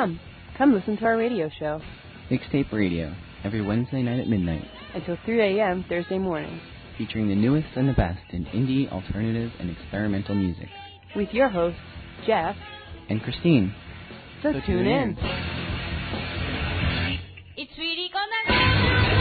Come listen to our radio show. Mixtape Radio, every Wednesday night at midnight. Until 3 a.m. Thursday morning. Featuring the newest and the best in indie, alternative, and experimental music. With your hosts, Jeff and Christine. So tune in. It's really gonna go.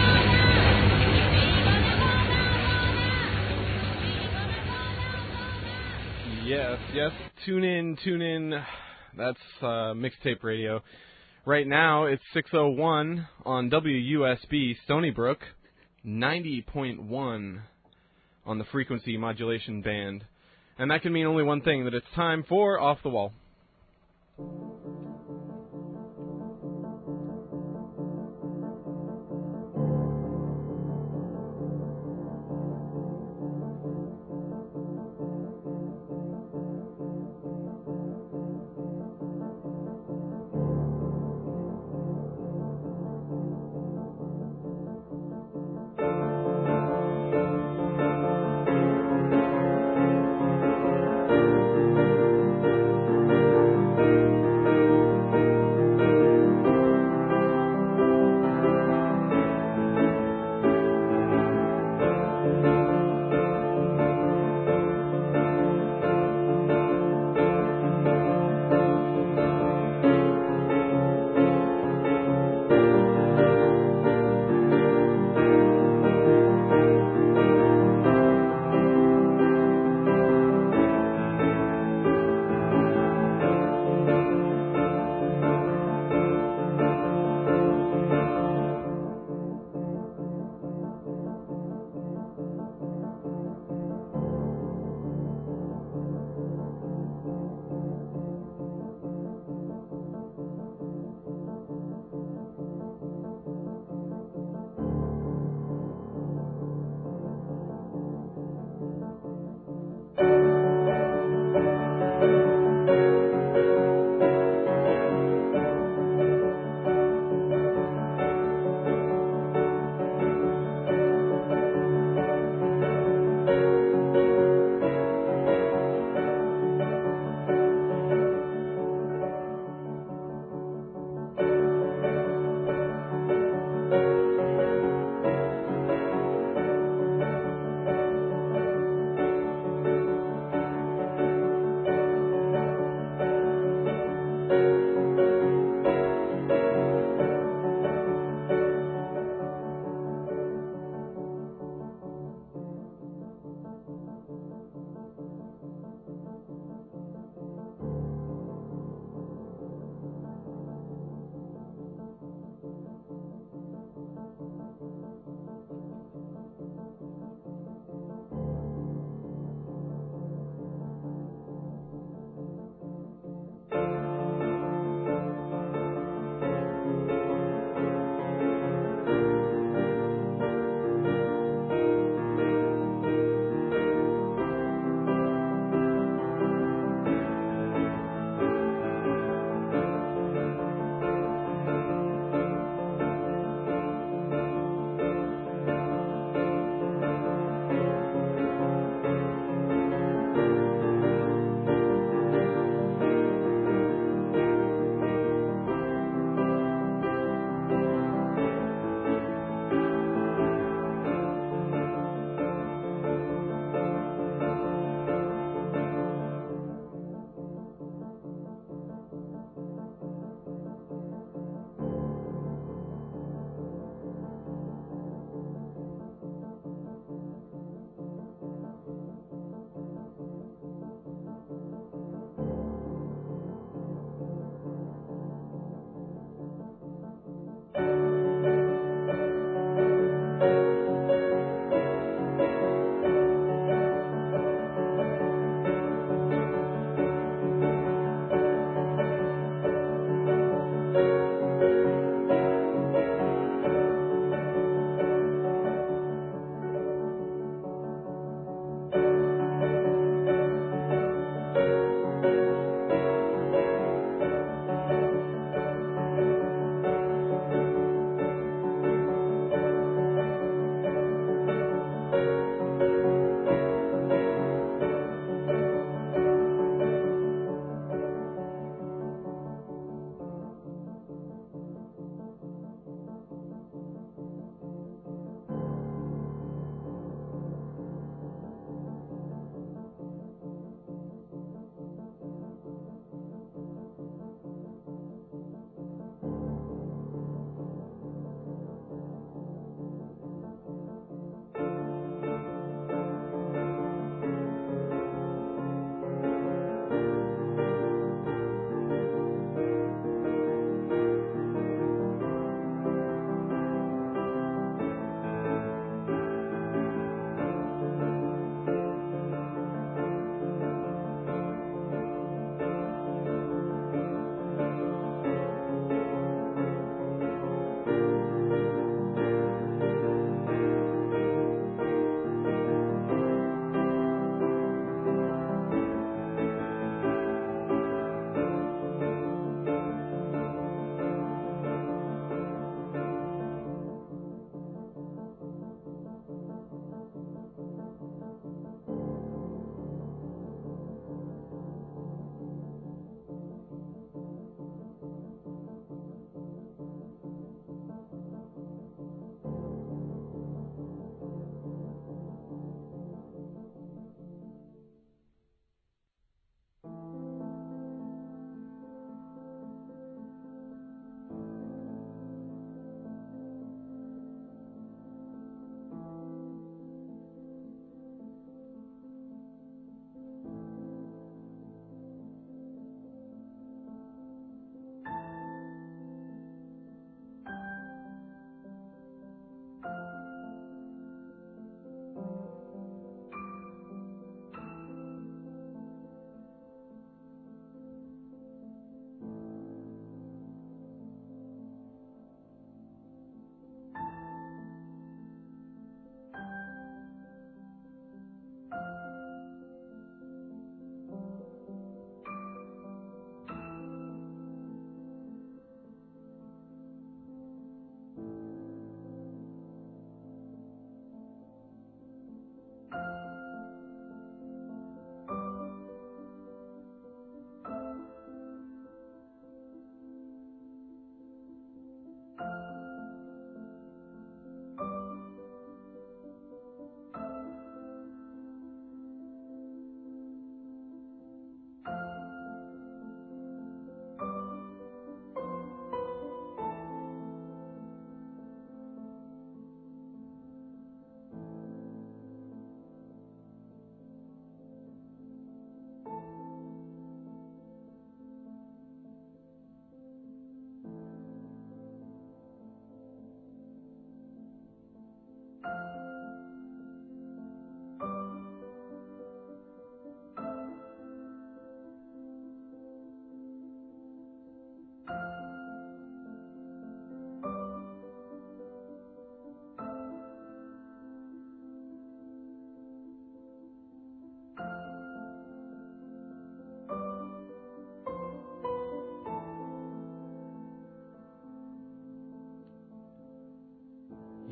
Yes, tune in. That's Mixtape Radio. Right now, it's 6:01 on WUSB Stony Brook, 90.1 on the frequency modulation band. And that can mean only one thing, that it's time for Off the Wall.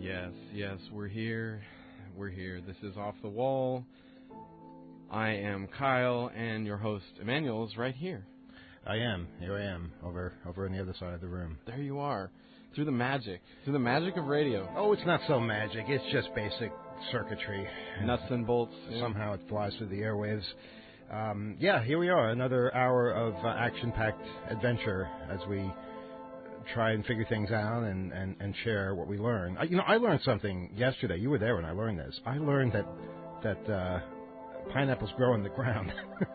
Yes, we're here. We're here. This is Off the Wall. I am Kyle, and your host, Emmanuel, is right here. I am. Here I am, over on the other side of the room. There you are. Through the magic of radio. Oh, it's not so magic. It's just basic circuitry. Nuts and bolts. Somehow it flies through the airwaves. Here we are, another hour of action-packed adventure as we try and figure things out and share what we learn. I learned something yesterday. You were there when I learned this. I learned that pineapples grow in the ground.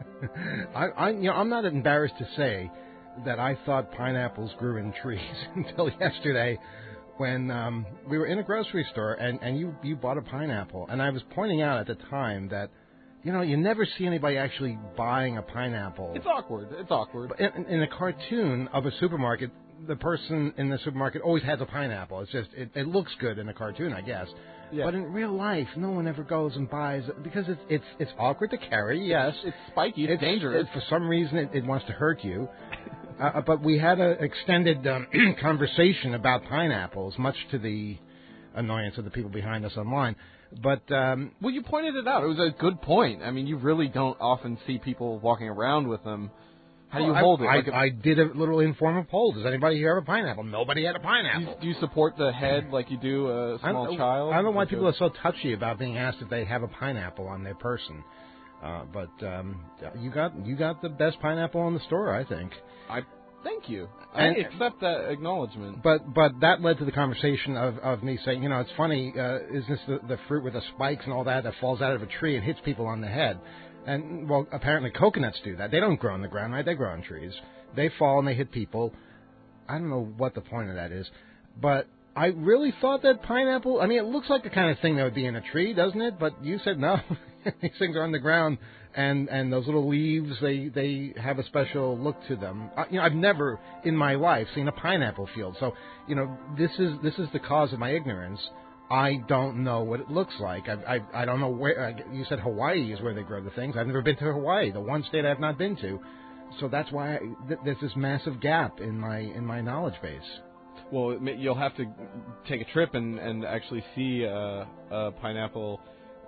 I'm not embarrassed to say that I thought pineapples grew in trees until yesterday when we were in a grocery store and you bought a pineapple. And I was pointing out at the time that, you never see anybody actually buying a pineapple. It's awkward. But in a cartoon of a supermarket, the person in the supermarket always has a pineapple. It's just, it looks good in a cartoon, I guess. Yeah. But in real life, no one ever goes and buys it because it's awkward to carry. Yes, it's spiky. It's dangerous. For some reason, it wants to hurt you. But we had an extended conversation about pineapples, much to the annoyance of the people behind us online. But well, you pointed it out. It was a good point. I mean, you really don't often see people walking around with them. How do you hold it? I did a little informal poll. Does anybody here have a pineapple? Nobody had a pineapple. Do you support the head like you do a small child? I don't know why people are so touchy about being asked if they have a pineapple on their person. But you got the best pineapple in the store, I think. Thank you. I accept that acknowledgement. But that led to the conversation of me saying, it's funny, isn't this the fruit with the spikes and all that falls out of a tree and hits people on the head? And, well, apparently coconuts do that. They don't grow in the ground, right? They grow on trees. They fall and they hit people. I don't know what the point of that is. But I really thought that pineapple, it looks like the kind of thing that would be in a tree, doesn't it? But you said no. These things are on the ground. And those little leaves, they have a special look to them. I've never in my life seen a pineapple field. So, this is the cause of my ignorance. I don't know what it looks like. I don't know where. You said Hawaii is where they grow the things. I've never been to Hawaii, the one state I have not been to. So that's why there's this massive gap in my knowledge base. Well, you'll have to take a trip and actually see a pineapple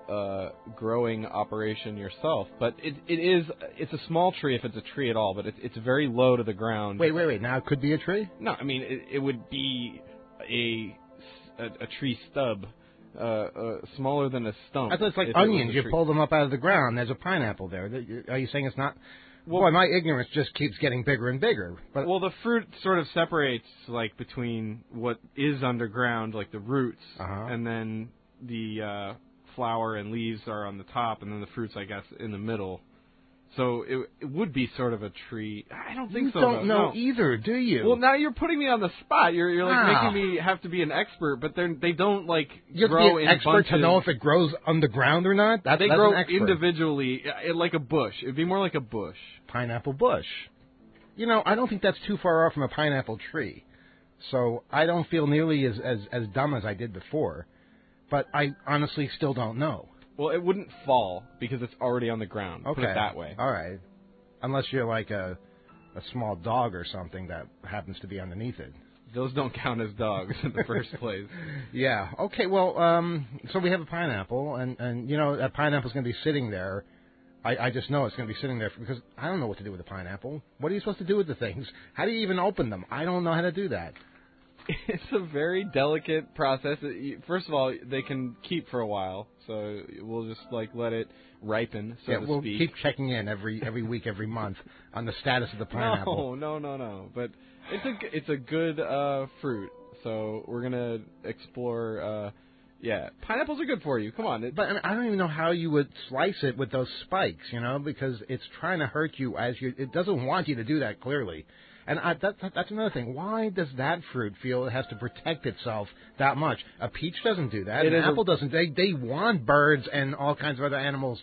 growing operation yourself. But it's a small tree if it's a tree at all. But it's very low to the ground. Wait. Now it could be a tree? No, it would be a tree stub, smaller than a stump. I thought it's like onions. You pull them up out of the ground. There's a pineapple there. Are you saying it's not? Well, boy, my ignorance just keeps getting bigger and bigger. But the fruit sort of separates between what is underground, like the roots, and then the flower and leaves are on the top, and then the fruits, I guess, in the middle. So it would be sort of a tree. I don't think so. You don't know either, do you? Well, now you're putting me on the spot. You're making me have to be an expert, but they don't you grow have to be an in expert bunches. To know if it grows underground or not. They grow individually, like a bush. It'd be more like a bush. Pineapple bush. I don't think that's too far off from a pineapple tree. So I don't feel nearly as dumb as I did before. But I honestly still don't know. Well, it wouldn't fall because it's already on the ground. Okay. Put it that way. All right. Unless you're like a small dog or something that happens to be underneath it. Those don't count as dogs in the first place. Yeah. Okay, well, so we have a pineapple, and that pineapple's going to be sitting there. I just know it's going to be sitting there because I don't know what to do with a pineapple. What are you supposed to do with the things? How do you even open them? I don't know how to do that. It's a very delicate process. First of all, they can keep for a while, so we'll just let it ripen, so to speak. We'll keep checking in every week, every month on the status of the pineapple. No. But it's a good fruit, so we're gonna explore. Pineapples are good for you. Come on. But I don't even know how you would slice it with those spikes, because it's trying to hurt you it doesn't want you to do that clearly. And that's another thing. Why does that fruit feel it has to protect itself that much? A peach doesn't do that. An apple doesn't. They want birds and all kinds of other animals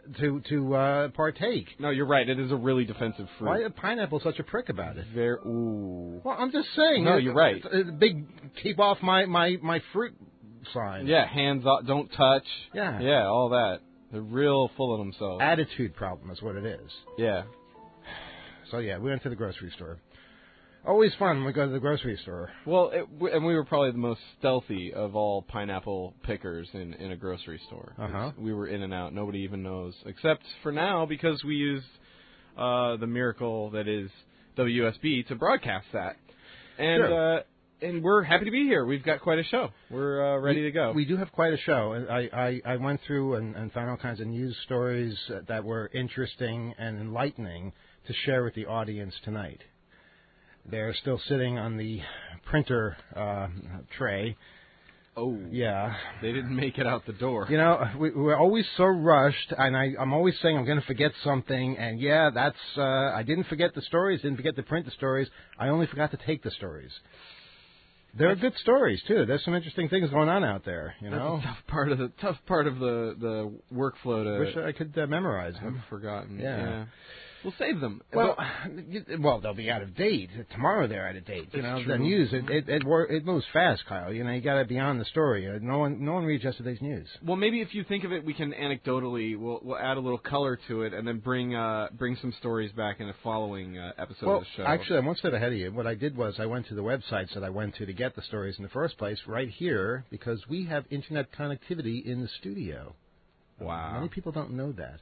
to partake. No, you're right. It is a really defensive fruit. Why is pineapple such a prick about it? Ooh. Well, I'm just saying. No, you're right. It's a big keep off my fruit sign. Yeah, hands off, don't touch. Yeah, all that. They're real full of themselves. Attitude problem is what it is. Yeah. So we went to the grocery store. Always fun when we go to the grocery store. Well, and we were probably the most stealthy of all pineapple pickers in a grocery store. Uh-huh. We were in and out. Nobody even knows, except for now because we used the miracle that is WSB to broadcast that. And Sure. And we're happy to be here. We've got quite a show. We're ready to go. We do have quite a show. I went through and found all kinds of news stories that were interesting and enlightening to share with the audience tonight. They're still sitting on the printer tray. Oh. Yeah. They didn't make it out the door. You know, we're always so rushed, and I'm always saying I'm going to forget something, and yeah, that's, I didn't forget the stories, didn't forget to print the stories, I only forgot to take the stories. There are good stories, too. There's some interesting things going on out there, you know. That's a tough part of the workflow to... Wish I could memorize them. I've forgotten. Yeah. We'll save them. Well, they'll be out of date. Tomorrow they're out of date. You know, true. the news, it moves fast, Kyle. You know, you got to be on the story. No one reads yesterday's news. Well, maybe if you think of it, we can anecdotally, we'll add a little color to it, and then bring some stories back in a following episode of the show. Actually, I'm one step ahead of you. What I did was I went to the websites that I went to get the stories in the first place, right here, because we have internet connectivity in the studio. Wow. Many people don't know that.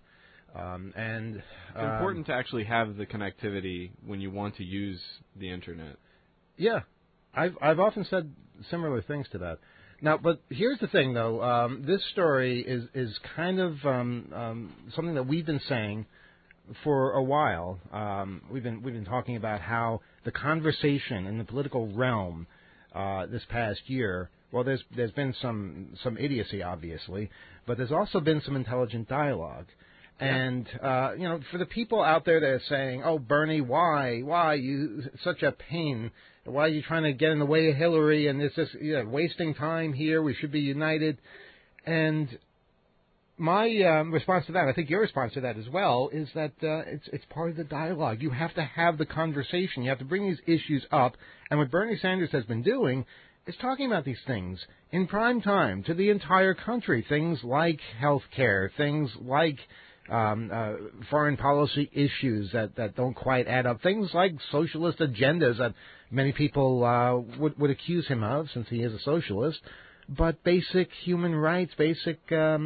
And it's important to actually have the connectivity when you want to use the internet. Yeah, I've often said similar things to that. Now, but here's the thing, though. This story is kind of something that we've been saying for a while. We've been talking about how the conversation in the political realm this past year. Well, there's been some idiocy, obviously, but there's also been some intelligent dialogue. And, you know, for the people out there that are saying, oh, Bernie, why you such a pain? Why are you trying to get in the way of Hillary? And it's just wasting time here. We should be united. And my response to that, I think your response to that as well, is that it's part of the dialogue. You have to have the conversation. You have to bring these issues up. And what Bernie Sanders has been doing is talking about these things in prime time to the entire country. Things like health care, things like foreign policy issues that don't quite add up. Things like socialist agendas that many people would accuse him of, since he is a socialist. But basic human rights, basic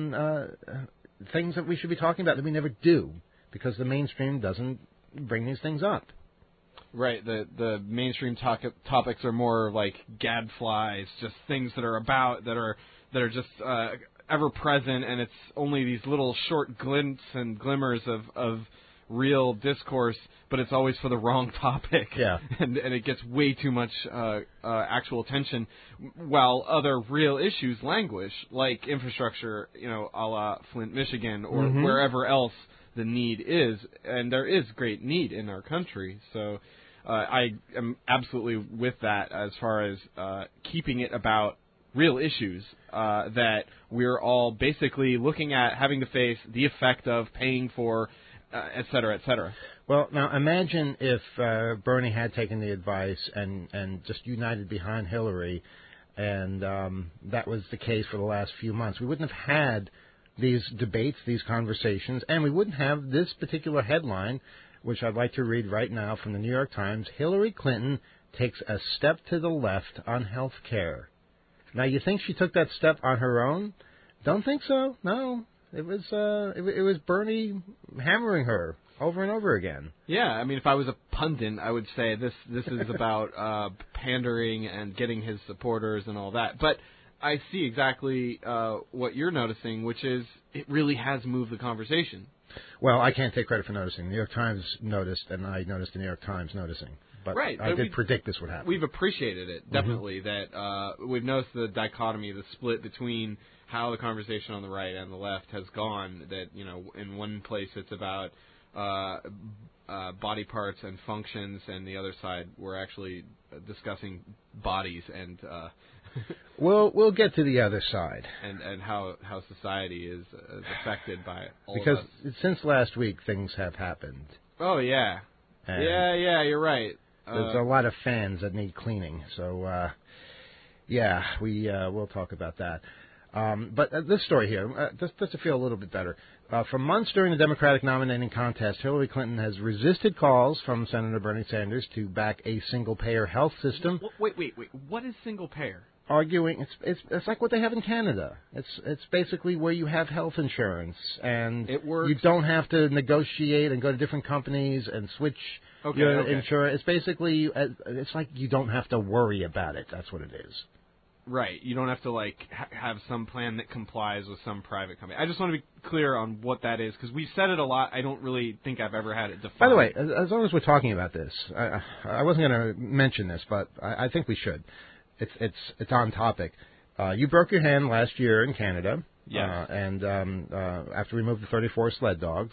things that we should be talking about that we never do, because the mainstream doesn't bring these things up. Right. The mainstream topics are more like gadflies, just things that are just ever present, and it's only these little short glints and glimmers of real discourse, but it's always for the wrong topic. Yeah. And it gets way too much actual attention, while other real issues languish, like infrastructure, you know, a la Flint, Michigan, or wherever else the need is, and there is great need in our country. So I am absolutely with that as far as keeping it about real issues that we're all basically looking at, having to face the effect of, paying for, et cetera, et cetera. Well, now imagine if Bernie had taken the advice and just united behind Hillary, and that was the case for the last few months. We wouldn't have had these debates, these conversations, and we wouldn't have this particular headline, which I'd like to read right now from the New York Times: Hillary Clinton takes a step to the left on health care. Now, you think she took that step on her own? Don't think so. No, it was Bernie hammering her over and over again. Yeah, I mean, if I was a pundit, I would say this is about pandering and getting his supporters and all that. But I see exactly what you're noticing, which is it really has moved the conversation. Well, I can't take credit for noticing. The New York Times noticed, and I noticed the New York Times noticing. But right, I did predict this would happen. We've appreciated it, definitely, that we've noticed the dichotomy, the split between how the conversation on the right and the left has gone, that, you know, in one place it's about body parts and functions, and the other side we're actually discussing bodies and... We'll get to the other side. And how society is affected by all because of us. Because since last week, things have happened. Oh, yeah. And yeah, you're right. There's a lot of fans that need cleaning. So, we'll talk about that. But this story here, just to feel a little bit better. For months during the Democratic nominating contest, Hillary Clinton has resisted calls from Senator Bernie Sanders to back a single-payer health system. Wait. What is single-payer? Arguing it's like what they have in Canada. It's basically where you have health insurance and you don't have to negotiate and go to different companies and switch your insurance. It's basically it's like you don't have to worry about it. That's what it is. Right. You don't have to have some plan that complies with some private company. I just want to be clear on what that is because we've said it a lot. I don't really think I've ever had it defined. By the way, as long as we're talking about this, I wasn't going to mention this, but I think we should. It's on topic. You broke your hand last year in Canada. Yes. And after we moved the 34 sled dogs.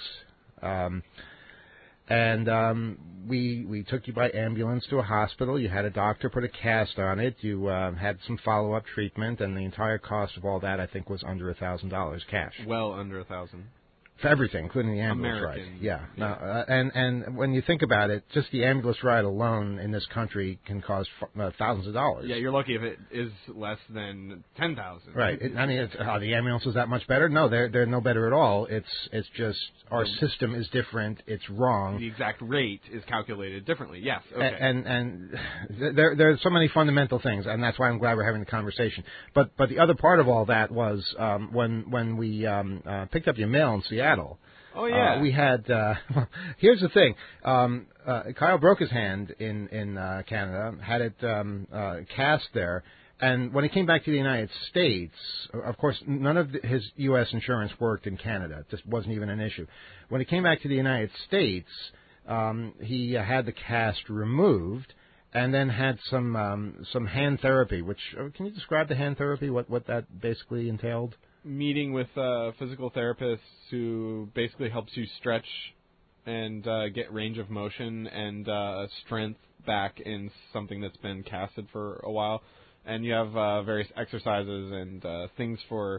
We took you by ambulance to a hospital. You had a doctor put a cast on it. You had some follow-up treatment, and the entire cost of all that, I think, was under $1,000 cash. Well under $1,000. For everything, including the ambulance American, ride. Yeah. yeah. And when you think about it, just the ambulance ride alone in this country can cost thousands of dollars. Yeah, you're lucky if it is less than $10,000. Right. The ambulance was that much better? No, they're no better at all. It's just our system is different. It's wrong. The exact rate is calculated differently. Yes. Okay. And there's so many fundamental things, and that's why I'm glad we're having the conversation. But the other part of all that was when we picked up your mail in Seattle. Oh yeah. We had. Here's the thing. Kyle broke his hand in Canada, had it cast there, and when he came back to the United States, of course, none of his U.S. insurance worked in Canada. It just wasn't even an issue. When he came back to the United States, he had the cast removed, and then had some hand therapy. Which can you describe the hand therapy? What that basically entailed? Meeting with a physical therapist who basically helps you stretch and get range of motion and strength back in something that's been casted for a while. And you have various exercises and things for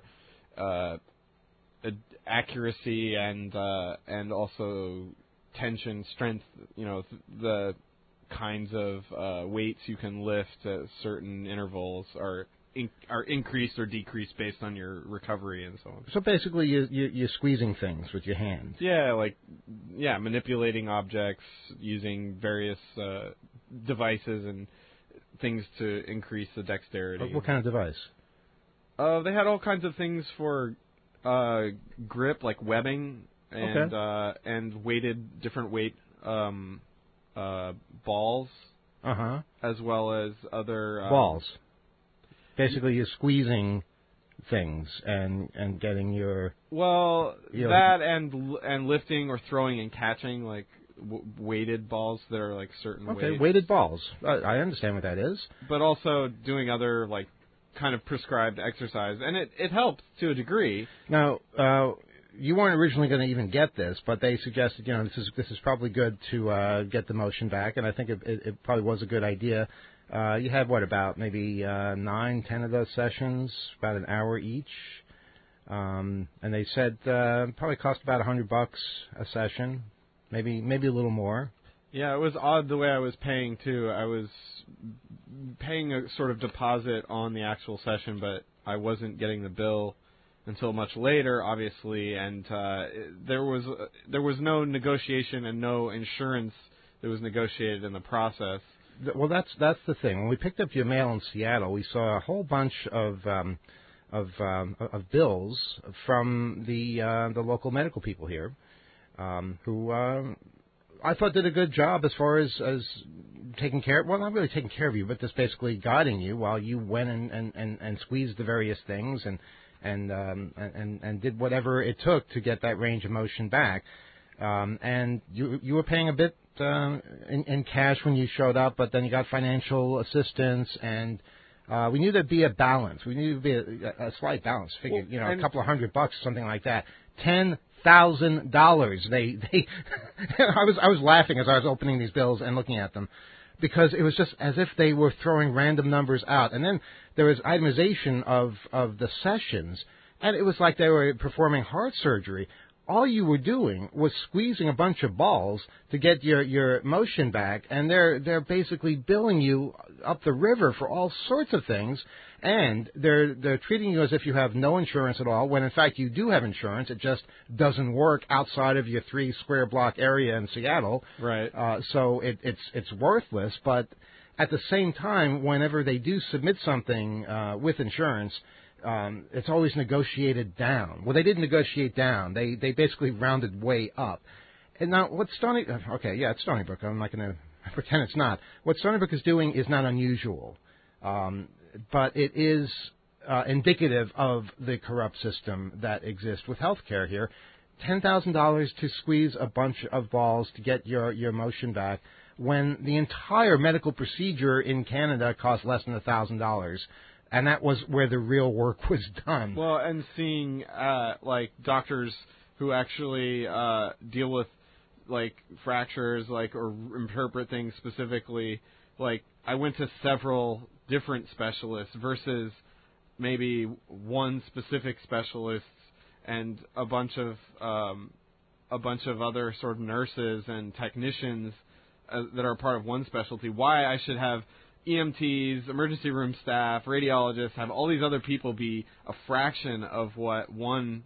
accuracy and also tension, strength. You know, the kinds of weights you can lift at certain intervals are increased or decreased based on your recovery and so on. So basically, you're squeezing things with your hands. Yeah, manipulating objects using various devices and things to increase the dexterity. What kind of device? They had all kinds of things for grip, like webbing and weighted different weight balls. As well as other balls. Basically, you're squeezing things and getting your that and lifting or throwing and catching like weighted balls that are like certain weights. Okay, weighted balls. I understand what that is. But also doing other like kind of prescribed exercise, and it helps to a degree. Now, you weren't originally going to even get this, but they suggested this is probably good to get the motion back, and I think it probably was a good idea. You had, about maybe 9, 10 of those sessions, about an hour each. And they said probably cost about $100 a session, maybe a little more. Yeah, it was odd the way I was paying, too. I was paying a sort of deposit on the actual session, but I wasn't getting the bill until much later, obviously, and there was no negotiation and no insurance that was negotiated in the process. Well, that's the thing. When we picked up your mail in Seattle, we saw a whole bunch of bills from the local medical people here, who I thought did a good job as far as taking care. Well, not really taking care of you, but just basically guiding you while you went and squeezed the various things and did whatever it took to get that range of motion back. And you were paying a bit in cash when you showed up, but then you got financial assistance, and we knew there'd be a balance. We knew there'd be a slight balance. Figured, a couple of $100, something like that. $10,000. They I was laughing as I was opening these bills and looking at them, because it was just as if they were throwing random numbers out. And then there was itemization of the sessions, and it was like they were performing heart surgery. all you were doing was squeezing a bunch of balls to get your motion back, and they're basically billing you up the river for all sorts of things, and they're treating you as if you have no insurance at all, when in fact you do have insurance. It just doesn't work outside of your 3 square block area in Seattle. Right. So it's worthless. But at the same time, whenever they do submit something with insurance, it's always negotiated down. Well, they didn't negotiate down. They basically rounded way up. And now, what Stony... Okay, yeah, it's Stony Brook. I'm not going to pretend it's not. What Stony Brook is doing is not unusual. But it is indicative of the corrupt system that exists with health care here. $10,000 to squeeze a bunch of balls to get your motion back, when the entire medical procedure in Canada costs less than $1,000. And that was where the real work was done. Well, and seeing like doctors who actually deal with like fractures, like, or interpret things specifically. Like, I went to several different specialists versus maybe one specific specialist and a bunch of other sort of nurses and technicians that are part of one specialty. Why I should have EMTs, emergency room staff, radiologists, have all these other people be a fraction of what one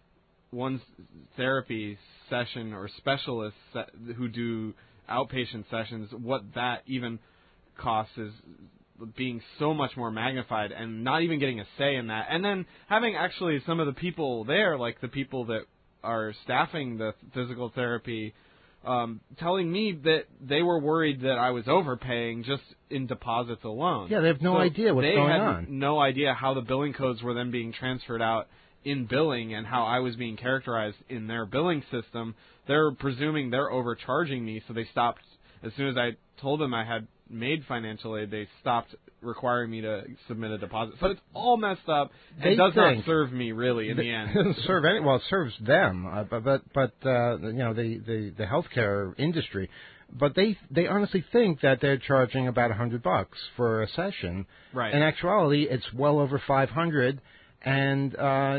therapy session or specialists who do outpatient sessions, what that even costs is being so much more magnified, and not even getting a say in that. And then having actually some of the people there, like the people that are staffing the physical therapy, telling me that they were worried that I was overpaying just in deposits alone. Yeah, they have no idea what's going on. They had no idea how the billing codes were then being transferred out in billing and how I was being characterized in their billing system. They're presuming they're overcharging me, so they stopped. As soon as I told them I had made financial aid, they stopped requiring me to submit a deposit. So it's all messed up. It does not serve me, really, in the end. It doesn't serve any. Well, it serves them, but you know, the healthcare industry. But they honestly think that they're charging about $100 for a session. Right. In actuality, it's well over $500, and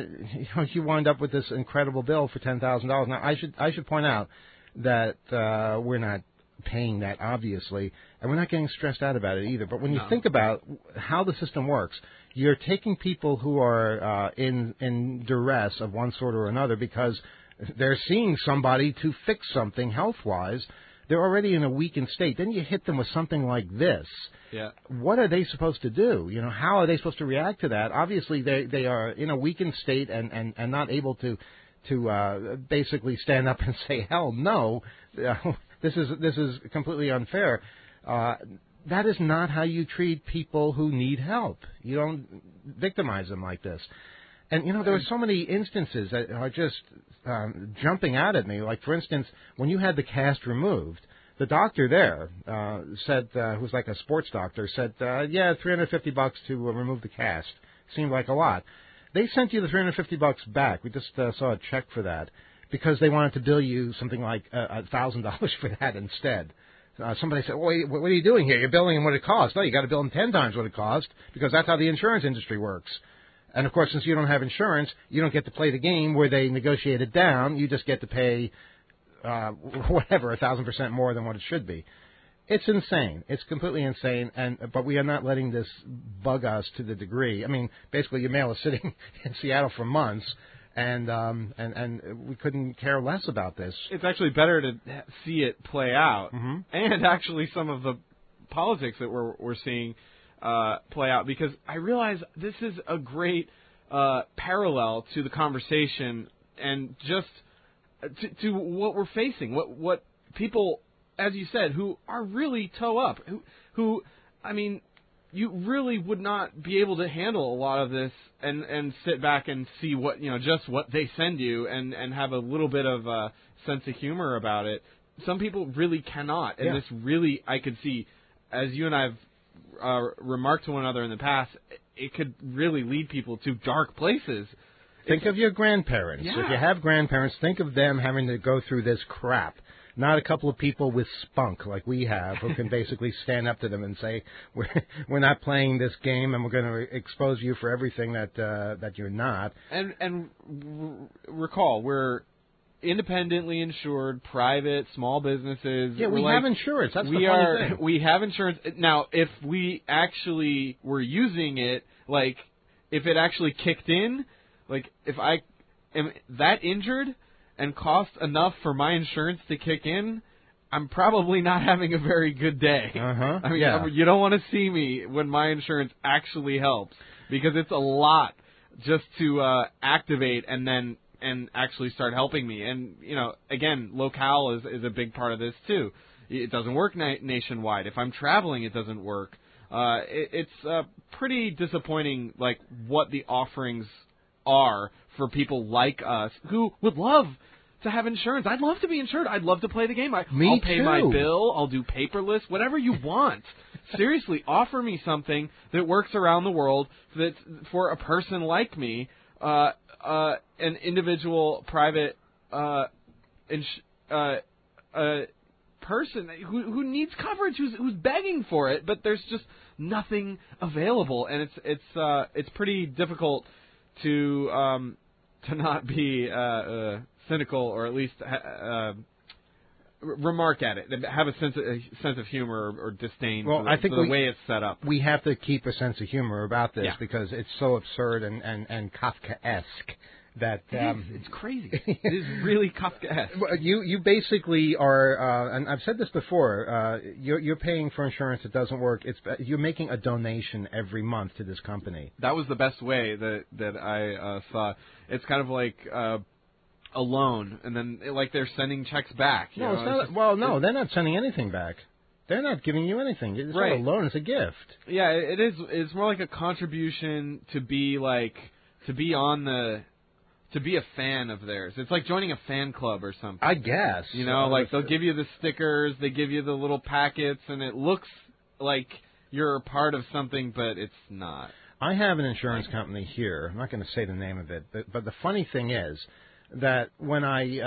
you wind up with this incredible bill for $10,000. Now, I should point out that we're not paying that, obviously, and we're not getting stressed out about it either. But when you think about how the system works, you're taking people who are in duress of one sort or another because they're seeing somebody to fix something health-wise. They're already in a weakened state. Then you hit them with something like this. Yeah. What are they supposed to do? You know, how are they supposed to react to that? Obviously, they are in a weakened state and not able to basically stand up and say, hell no. This is completely unfair. That is not how you treat people who need help. You don't victimize them like this. And, you know, there are so many instances that are just jumping out at me. Like, for instance, when you had the cast removed, the doctor there said, who's like a sports doctor, said, yeah, $350 to remove the cast. Seemed like a lot. They sent you the $350 back. We just saw a check for that, because they wanted to bill you something like $1,000 for that instead. Somebody said, well, what are you doing here? You're billing them what it costs. No, you got to bill them 10 times what it cost, because that's how the insurance industry works. And, of course, since you don't have insurance, you don't get to play the game where they negotiate it down. You just get to pay, whatever, 1,000% more than what it should be. It's insane. It's completely insane. But we are not letting this bug us to the degree. I mean, basically, your mail is sitting in Seattle for months. And we couldn't care less about this. It's actually better to see it play out, mm-hmm. and actually some of the politics that we're seeing play out, because I realize this is a great parallel to the conversation and just to what we're facing, what people, as you said, who are really toe up, who I mean, you really would not be able to handle a lot of this and sit back and see what, you know, just what they send you and have a little bit of a sense of humor about it. Some people really cannot. And this really, I could see, as you and I have remarked to one another in the past, it could really lead people to dark places. Think of your grandparents. Yeah. If you have grandparents, think of them having to go through this crap. Not a couple of people with spunk like we have who can basically stand up to them and say, we're not playing this game and we're going to expose you for everything that you're not. And recall, we're independently insured, private, small businesses. Yeah, we have insurance. That's the funny thing. We have insurance. Now, if we actually were using it, like, if it actually kicked in, like, if I am that injured and cost enough for my insurance to kick in, I'm probably not having a very good day. I mean, you don't want to see me when my insurance actually helps, because it's a lot just to activate and actually start helping me. And, you know, again, locale is a big part of this, too. It doesn't work nationwide. If I'm traveling, it doesn't work. It's pretty disappointing, like, what the offerings are for people like us who would love to have insurance. I'd love to be insured. I'd love to play the game. I'll pay my bill. I'll do paperless, whatever you want. Seriously, offer me something that works around the world that's for a person like me, an individual, private, person who needs coverage, who's begging for it, but there's just nothing available, and it's pretty difficult to not be cynical, or at least remark at it, have a sense of humor or disdain for the way it's set up. We have to keep a sense of humor about this because it's so absurd and Kafkaesque that it's crazy. It is really Kafkaesque. You basically are, and I've said this before. You're paying for insurance that doesn't work. You're making a donation every month to this company. That was the best way that I saw. It's kind of like a loan, and then like they're sending checks back. No, it's not. They're not sending anything back. They're not giving you anything. It's not a loan; it's a gift. Yeah, it is. It's more like a contribution to be a fan of theirs. It's like joining a fan club or something. I guess. You know, like they'll give you the stickers, they give you the little packets, and it looks like you're a part of something, but it's not. I have an insurance company here. I'm not going to say the name of it, but the funny thing is that when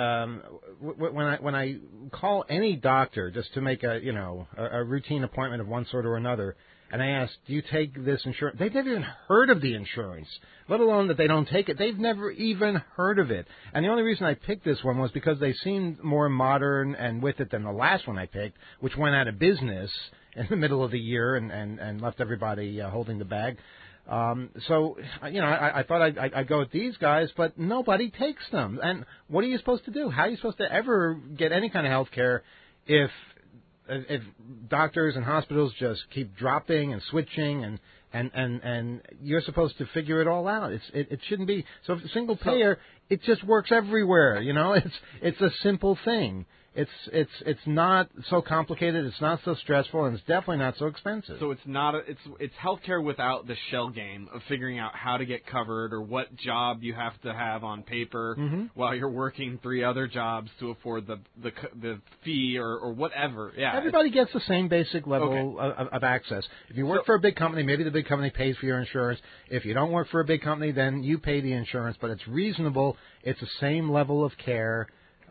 I call any doctor just to make a routine appointment of one sort or another, and I ask, do you take this insurance? They've never even heard of the insurance, let alone that they don't take it. They've never even heard of it. And the only reason I picked this one was because they seemed more modern and with it than the last one I picked, which went out of business in the middle of the year and left everybody holding the bag. So, I thought I'd go with these guys, but nobody takes them. And what are you supposed to do? How are you supposed to ever get any kind of health care if doctors and hospitals just keep dropping and switching and you're supposed to figure it all out? It shouldn't be. So if it's single payer, it just works everywhere. You know, it's a simple thing. It's not so complicated. It's not so stressful, and it's definitely not so expensive. So it's not. It's healthcare without the shell game of figuring out how to get covered or what job you have to have on paper while you're working 3 other jobs to afford the fee or whatever. Yeah, everybody gets the same basic level of access. If you work for a big company, maybe the big company pays for your insurance. If you don't work for a big company, then you pay the insurance. But it's reasonable. It's the same level of care.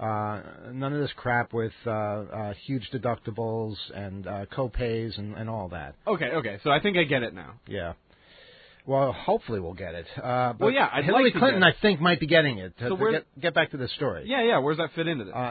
None of this crap with huge deductibles and co-pays and all that. Okay. So I think I get it now. Yeah. Well, hopefully we'll get it. I'd Hillary like to Clinton, I think, might be getting it. So get back to this story. Yeah. Where does that fit into this?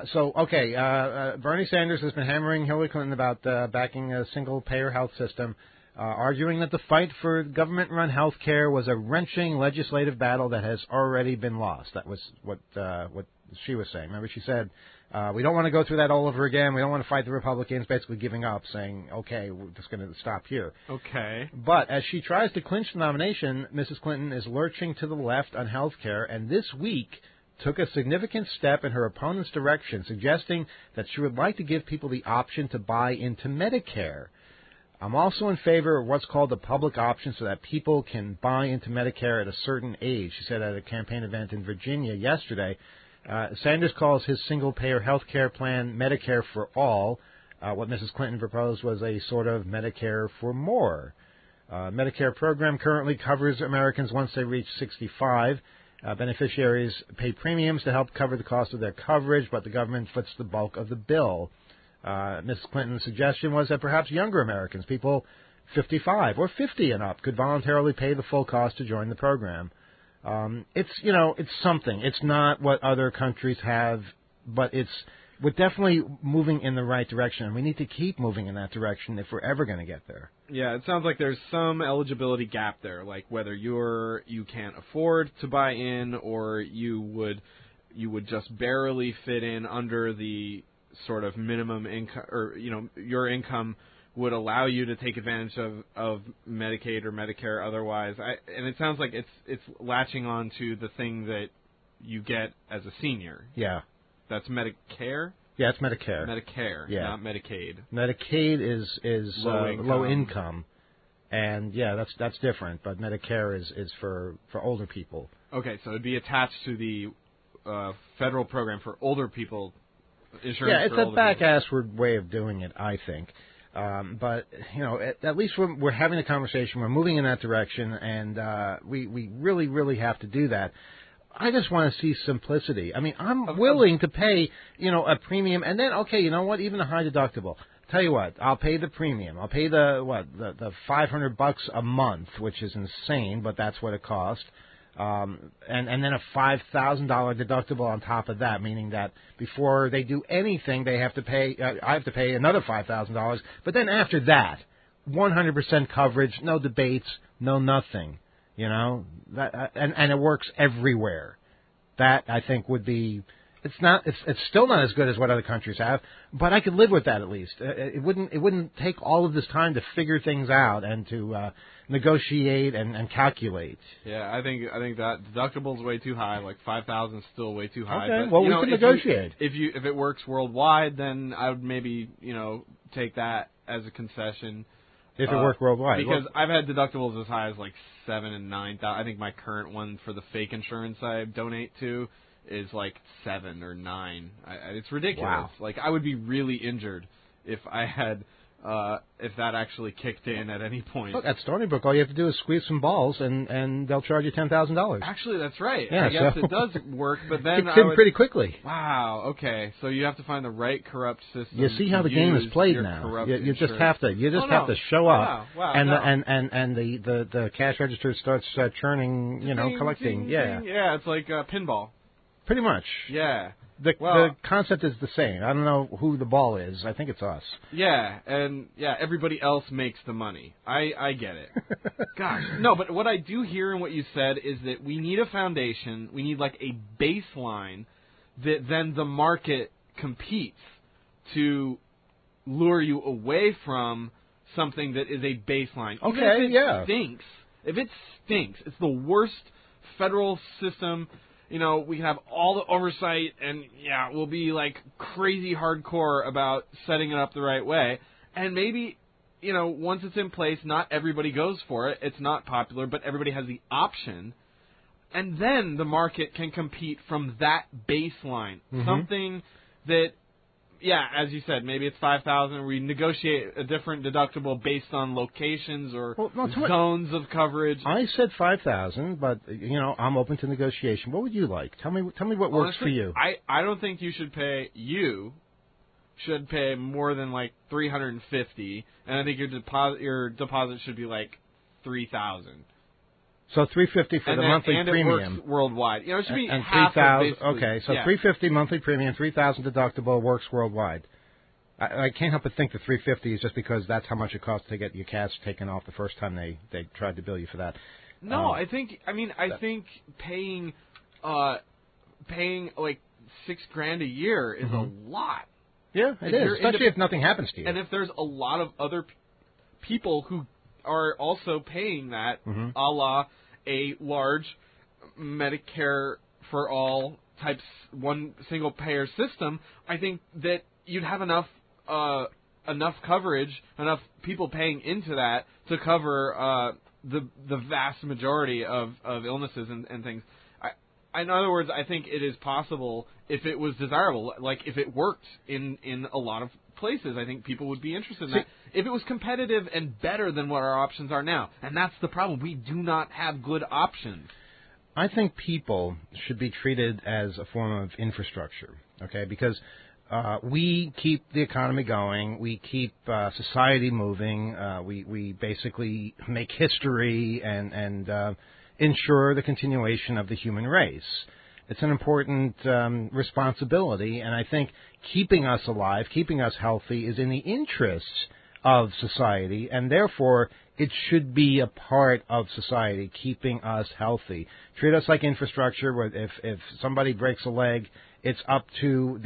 Bernie Sanders has been hammering Hillary Clinton about backing a single-payer health system, arguing that the fight for government-run health care was a wrenching legislative battle that has already been lost. That was what she was saying. Remember, she said, we don't want to go through that all over again. We don't want to fight the Republicans, basically giving up, saying, okay, we're just going to stop here. Okay. But as she tries to clinch the nomination, Mrs. Clinton is lurching to the left on health care, and this week took a significant step in her opponent's direction, suggesting that she would like to give people the option to buy into Medicare. I'm also in favor of what's called the public option so that people can buy into Medicare at a certain age, she said at a campaign event in Virginia yesterday. Sanders calls his single-payer health care plan Medicare for All. What Mrs. Clinton proposed was a sort of Medicare for More. Medicare program currently covers Americans once they reach 65. Beneficiaries pay premiums to help cover the cost of their coverage, but the government foots the bulk of the bill. Mrs. Clinton's suggestion was that perhaps younger Americans, people 55 or 50 and up, could voluntarily pay the full cost to join the program. It's something. It's not what other countries have but we're definitely moving in the right direction, and we need to keep moving in that direction if we're ever going to get there. Yeah, it sounds like there's some eligibility gap there, like whether you can't afford to buy in, or you would just barely fit in under the sort of minimum income, or your income would allow you to take advantage of Medicaid or Medicare otherwise. And it sounds like it's latching on to the thing that you get as a senior. Yeah. That's Medicare? Yeah, it's Medicare. Medicare, not Medicaid. Medicaid is low income. And yeah, that's different, but Medicare is for older people. Okay, so it'd be attached to the federal program for older people. Insurance. Yeah, it's a back-assward way of doing it, I think. But at least we're having a conversation. We're moving in that direction, and we really, really have to do that. I just want to see simplicity. I mean, I'm willing to pay, a premium, and then, okay, you know what, even a high deductible. Tell you what, I'll pay the premium. I'll pay the $500 a month, which is insane, but that's what it costs. And then a $5,000 deductible on top of that, meaning that before they do anything, they have to pay. I have to pay another $5,000. But then after that, 100% coverage, no debates, no nothing. That and it works everywhere. That I think would be. It's still not as good as what other countries have, but I could live with that at least. It wouldn't take all of this time to figure things out and to negotiate and calculate. Yeah, I think that deductible's way too high. Like 5,000 is still way too high. Okay, but, well we can negotiate. If it works worldwide, then I would maybe take that as a concession. If it worked worldwide, because I've had deductibles as high as like 7,000 and 9,000. I think my current one for the fake insurance I donate to is like 7 or 9. It's ridiculous. Wow. Like I would be really injured if I had if that actually kicked in at any point. Look, at Stony Brook, all you have to do is squeeze some balls, and they'll charge you $10,000. Actually, that's right. Yeah, I guess it does work, but then kicks in pretty quickly. Wow. Okay, so you have to find the right corrupt system. You see how the game is played now. You just have to. You just have to show up, and the cash register starts churning. Collecting. Ding, yeah. Ding. Yeah, it's like pinball. Pretty much. Yeah. The concept is the same. I don't know who the ball is. I think it's us. Yeah, and everybody else makes the money. I get it. Gosh. No, but what I do hear in what you said is that we need a foundation. We need like a baseline that then the market competes to lure you away from something that is a baseline. Okay, If it stinks, it's the worst federal system. We can have all the oversight, and we'll be like crazy hardcore about setting it up the right way. And maybe, once it's in place, not everybody goes for it. It's not popular, but everybody has the option. And then the market can compete from that baseline. Mm-hmm. Something that, as you said, maybe it's 5,000. We negotiate a different deductible based on locations or zones of coverage. I said 5,000, but I'm open to negotiation. What would you like? Tell me what works for you. I don't think you should pay. You should pay more than like $350, and I think your deposit should be like $3,000. So $350 for the monthly premium. And it works worldwide. It should be and half of basically. Okay, so $350 monthly premium, $3,000 deductible, works worldwide. I can't help but think the $350 is just because that's how much it costs to get your cash taken off the first time they tried to bill you for that. No, I think paying like $6,000 a year is a lot. Yeah, it is, especially if nothing happens to you. And if there's a lot of other people who are also paying that, a la a large Medicare for all types one single payer system, I think that you'd have enough coverage, enough people paying into that to cover the vast majority of illnesses and things. In other words, I think it is possible if it was desirable, like if it worked in a lot of places, I think people would be interested in that. If it was competitive and better than what our options are now. And that's the problem. We do not have good options. I think people should be treated as a form of infrastructure, okay? Because we keep the economy going. We keep society moving. We basically make history and ensure the continuation of the human race. It's an important responsibility, and I think keeping us alive, keeping us healthy is in the interests of society, and therefore it should be a part of society, keeping us healthy. Treat us like infrastructure, where if somebody breaks a leg, it's up to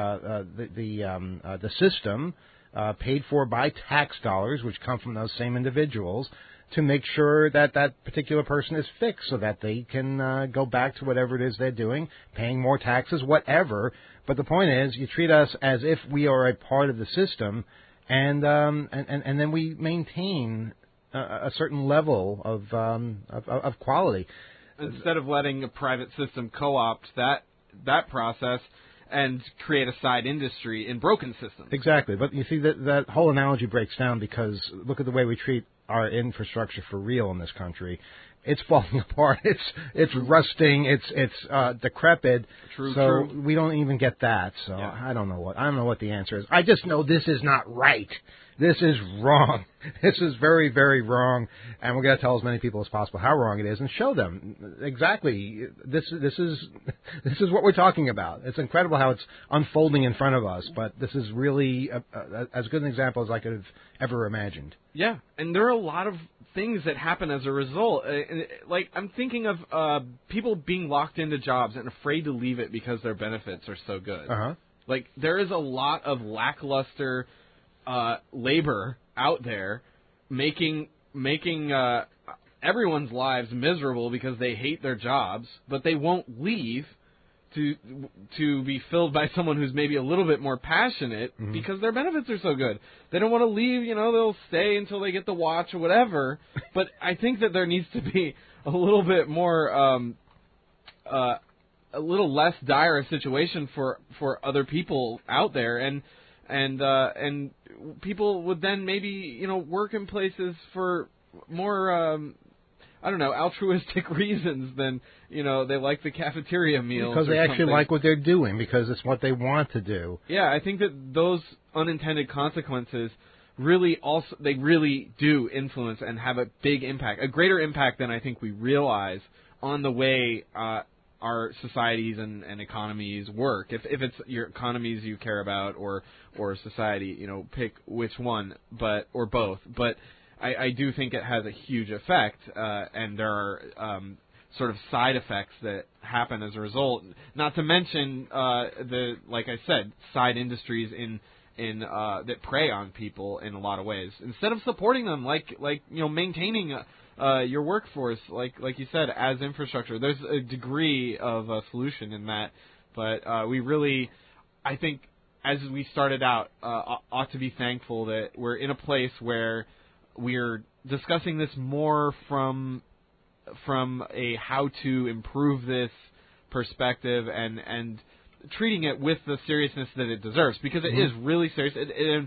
the system, paid for by tax dollars, which come from those same individuals, to make sure that that particular person is fixed so that they can go back to whatever it is they're doing, paying more taxes, whatever. But the point is, you treat us as if we are a part of the system, and then we maintain a certain level of quality. Instead of letting a private system co-opt that process and create a side industry in broken systems. Exactly. But you see, that whole analogy breaks down because look at the way we treat our infrastructure for real in this country. It's falling apart. It's rusting. It's decrepit. True. We don't even get that. So yeah. I don't know what the answer is. I just know this is not right. This is wrong. This is very, very wrong, and we're going to tell as many people as possible how wrong it is and show them exactly this is what we're talking about. It's incredible how it's unfolding in front of us, but this is really as good an example as I could have ever imagined. Yeah, and there are a lot of things that happen as a result. Like, I'm thinking of people being locked into jobs and afraid to leave it because their benefits are so good. Uh-huh. Like, there is a lot of lackluster labor out there making everyone's lives miserable because they hate their jobs, but they won't leave to be filled by someone who's maybe a little bit more passionate because their benefits are so good. They don't want to leave, they'll stay until they get the watch or whatever. But I think that there needs to be a little bit more, a little less dire a situation for other people out there, and people would then maybe, work in places for more, altruistic reasons than, they like the cafeteria meals. Because they actually like what they're doing, because it's what they want to do. Yeah, I think that those unintended consequences really do influence and have a big impact, a greater impact than I think we realize on the way our societies and economies work. If it's your economies you care about or society, pick which one, or both. But I do think it has a huge effect, and there are sort of side effects that happen as a result. Not to mention like I said, side industries in that prey on people in a lot of ways. Instead of supporting them, like maintaining your workforce, like you said, as infrastructure. There's a degree of a solution in that, but we really, I think, as we started out, ought to be thankful that we're in a place where we're discussing this more from a how to improve this perspective and treating it with the seriousness that it deserves, because it is really serious.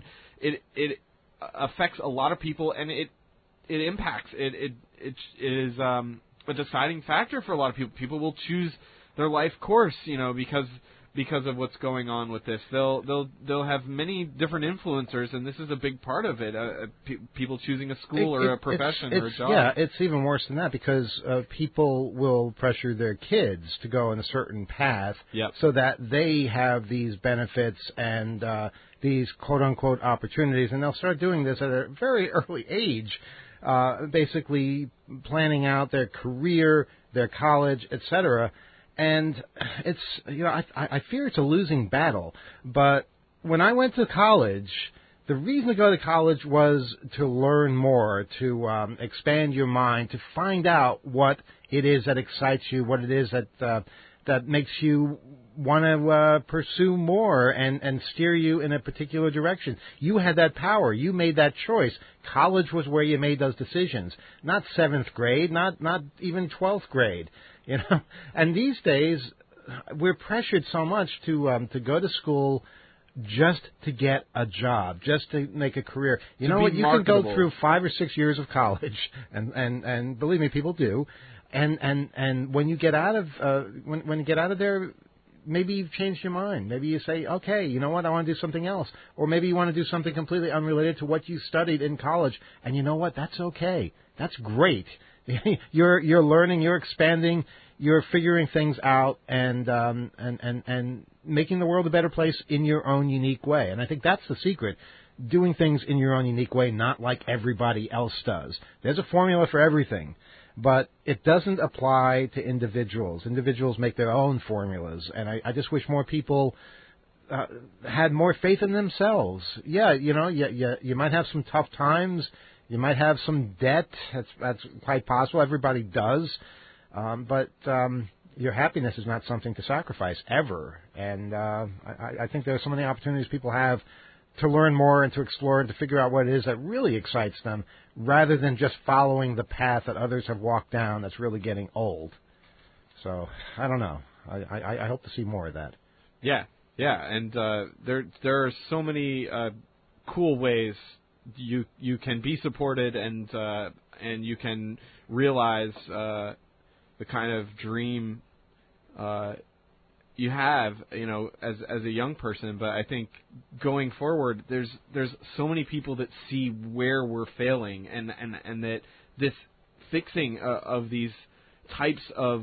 It affects a lot of people, and it impacts. It is a deciding factor for a lot of people. People will choose their life course, because of what's going on with this. They'll have many different influencers, and this is a big part of it. People choosing a school or a profession or a job. Yeah, it's even worse than that, because people will pressure their kids to go in a certain path so that they have these benefits and these quote-unquote opportunities, and they'll start doing this at a very early age, basically planning out their career, their college, etc. And it's, I fear it's a losing battle. But when I went to college, the reason to go to college was to learn more, to expand your mind, to find out what it is that excites you, what it is that makes you want to pursue more and steer you in a particular direction. You had that power. You made that choice. College was where you made those decisions, not 7th grade, not even 12th grade. And these days we're pressured so much to go to school just to get a job, just to make a career. You know what? You can go through 5 or 6 years of college, and believe me, people do. And when you get out of when you get out of there, maybe you've changed your mind. Maybe you say, okay, you know what? I want to do something else, or maybe you want to do something completely unrelated to what you studied in college. And you know what? That's okay. That's great. You're learning, you're expanding, you're figuring things out, and making the world a better place in your own unique way. And I think that's the secret. Doing things in your own unique way, not like everybody else does. There's a formula for everything, but it doesn't apply to individuals. Individuals make their own formulas, and I just wish more people had more faith in themselves. Yeah, you might have some tough times. You might have some debt. That's quite possible. Everybody does. But your happiness is not something to sacrifice, ever. And I think there are so many opportunities people have to learn more and to explore and to figure out what it is that really excites them, rather than just following the path that others have walked down that's really getting old. So, I don't know. I hope to see more of that. Yeah, and there are so many cool ways you can be supported, and you can realize the kind of dream you have, as a young person. But I think going forward, there's so many people that see where we're failing, and that this fixing of these types of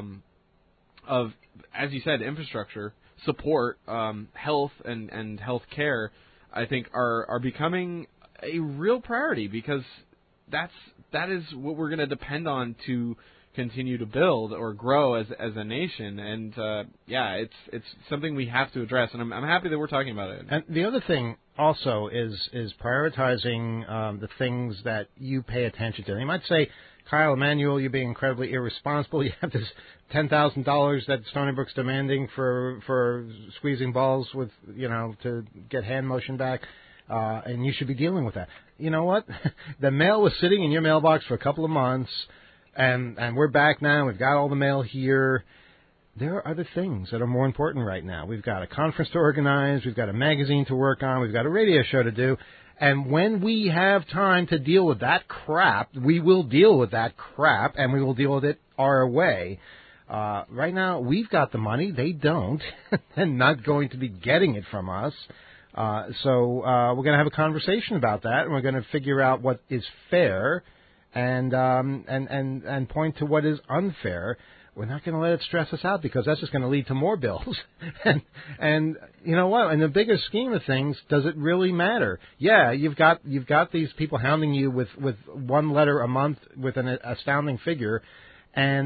as you said, infrastructure support, health and health care, I think are becoming a real priority, because that is what we're going to depend on to continue to build or grow as a nation. And it's something we have to address, and I'm happy that we're talking about it. And the other thing also is prioritizing the things that you pay attention to. And you might say, Kyle Emanuel, you're being incredibly irresponsible. You have this $10,000 that Stony Brook's demanding for squeezing balls with, to get hand motion back, and you should be dealing with that. You know what? The mail was sitting in your mailbox for a couple of months, and we're back now. We've got all the mail here. There are other things that are more important right now. We've got a conference to organize. We've got a magazine to work on. We've got a radio show to do. And when we have time to deal with that crap, we will deal with that crap, and we will deal with it our way. Right now, we've got the money. They don't, and not going to be getting it from us. So we're going to have a conversation about that, and we're going to figure out what is fair, and point to what is unfair. We're not going to let it stress us out, because that's just going to lead to more bills. and you know what? In the bigger scheme of things, does it really matter? Yeah, you've got these people hounding you with one letter a month with an astounding figure, and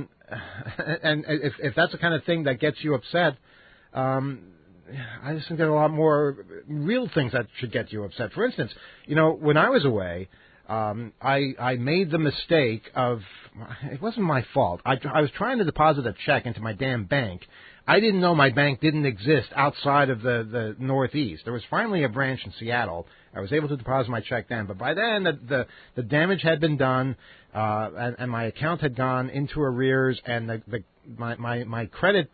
if that's the kind of thing that gets you upset, I just think there are a lot more real things that should get you upset. For instance, when I was away, I made the mistake of, it wasn't my fault. I was trying to deposit a check into my damn bank. I didn't know my bank didn't exist outside of the Northeast. There was finally a branch in Seattle. I was able to deposit my check then, but by then the damage had been done, and my account had gone into arrears, and my credit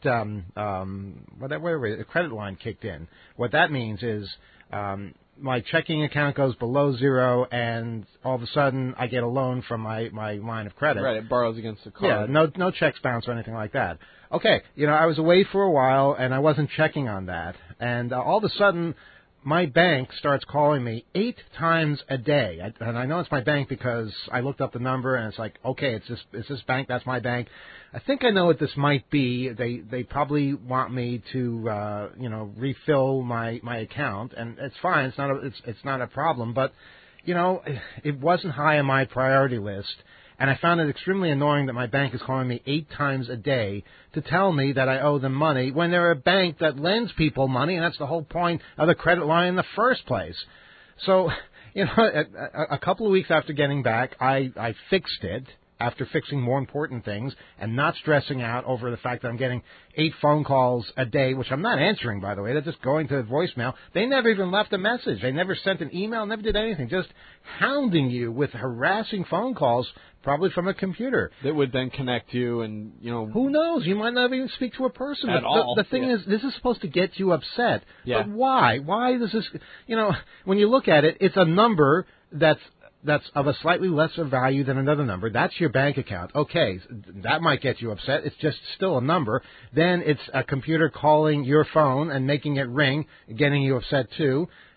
credit line kicked in. What that means is my checking account goes below zero, and all of a sudden I get a loan from my line of credit. Right, it borrows against the card. Yeah, no checks bounce or anything like that. Okay, I was away for a while, and I wasn't checking on that, and all of a sudden my bank starts calling me 8 times a day. And I know it's my bank because I looked up the number, and it's like, okay, it's this bank, that's my bank. I think I know what this might be. They probably want me to refill my account, and it's fine. It's not a problem, but it wasn't high on my priority list. And I found it extremely annoying that my bank is calling me 8 times a day to tell me that I owe them money when they're a bank that lends people money, and that's the whole point of the credit line in the first place. So, a couple of weeks after getting back, I fixed it, after fixing more important things and not stressing out over the fact that I'm getting 8 phone calls a day, which I'm not answering, by the way. They're just going to voicemail. They never even left a message. They never sent an email, never did anything, just hounding you with harassing phone calls, probably from a computer. That would then connect you, and, who knows? You might not even speak to a person. At all. The thing is, this is supposed to get you upset. Yeah. But why? Why does this, when you look at it, it's a number that's of a slightly lesser value than another number. That's your bank account. Okay, that might get you upset. It's just still a number. Then it's a computer calling your phone and making it ring, getting you upset too.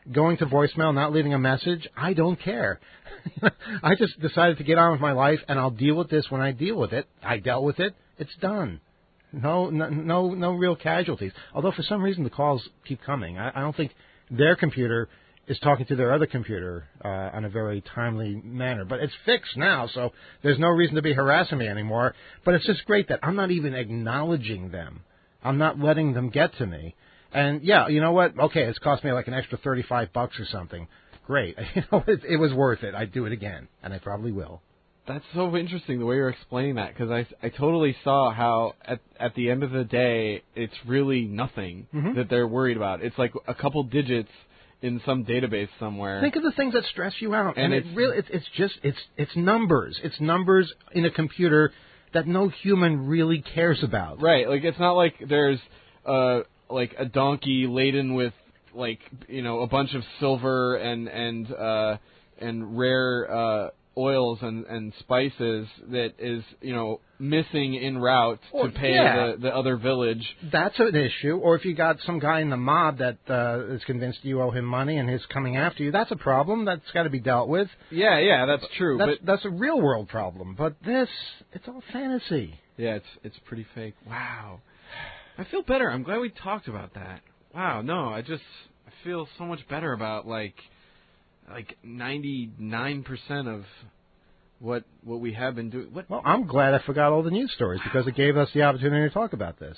going to voicemail, not leaving a message, I don't care. I just decided to get on with my life, and I'll deal with this when I deal with it. I dealt with it. It's done. No real casualties. Although for some reason the calls keep coming. I don't think their computer is talking to their other computer on a very timely manner. But it's fixed now, so there's no reason to be harassing me anymore. But it's just great that I'm not even acknowledging them. I'm not letting them get to me. And, yeah, you know what? Okay, it's cost me like an extra $35 or something. Great. It was worth it. I'd do it again, and I probably will. That's so interesting the way you're explaining that, because I totally saw how at the end of the day it's really nothing that they're worried about. It's like a couple digits in some database somewhere. Think of the things that stress you out, and it's numbers. It's numbers in a computer that no human really cares about. Right. Like it's not like there's like a donkey laden with a bunch of silver and rare oils and spices that is missing en route to pay the other village. That's an issue. Or if you got some guy in the mob that is convinced you owe him money and he's coming after you, that's a problem. That's got to be dealt with. Yeah, that's true. That's a real world problem. But it's all fantasy. Yeah, it's pretty fake. Wow. I feel better. I'm glad we talked about that. Wow. No, I feel so much better about like 99% of what we have been doing. Well, I'm glad I forgot all the news stories because it gave us the opportunity to talk about this.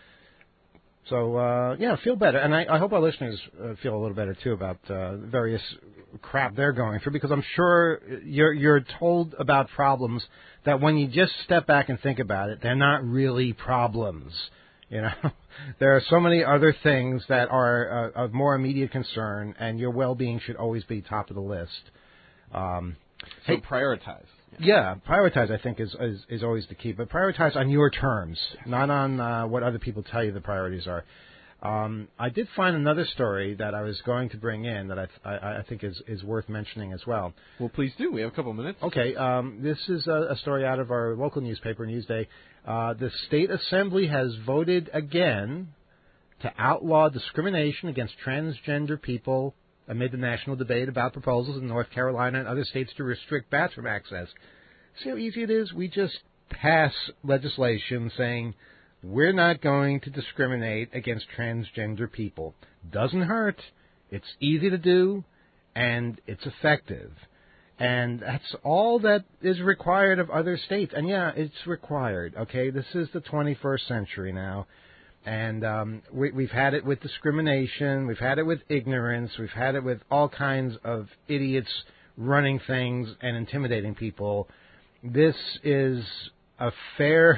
So, feel better. And I hope our listeners feel a little better, too, about various crap they're going through, because I'm sure you're told about problems that when you just step back and think about it, they're not really problems. There are so many other things that are of more immediate concern, and your well-being should always be top of the list. So prioritize. Yeah, prioritize, I think, is always the key. But prioritize on your terms, not on what other people tell you the priorities are. I did find another story that I was going to bring in that I think is worth mentioning as well. Well, please do. We have a couple minutes. Okay. This is a story out of our local newspaper, Newsday. The State Assembly has voted again to outlaw discrimination against transgender people amid the national debate about proposals in North Carolina and other states to restrict bathroom access. See how easy it is? We just pass legislation saying we're not going to discriminate against transgender people. Doesn't hurt. It's easy to do, and it's effective. And that's all that is required of other states. And, yeah, it's required, okay? This is the 21st century now. And we've had it with discrimination. We've had it with ignorance. We've had it with all kinds of idiots running things and intimidating people. This is a fair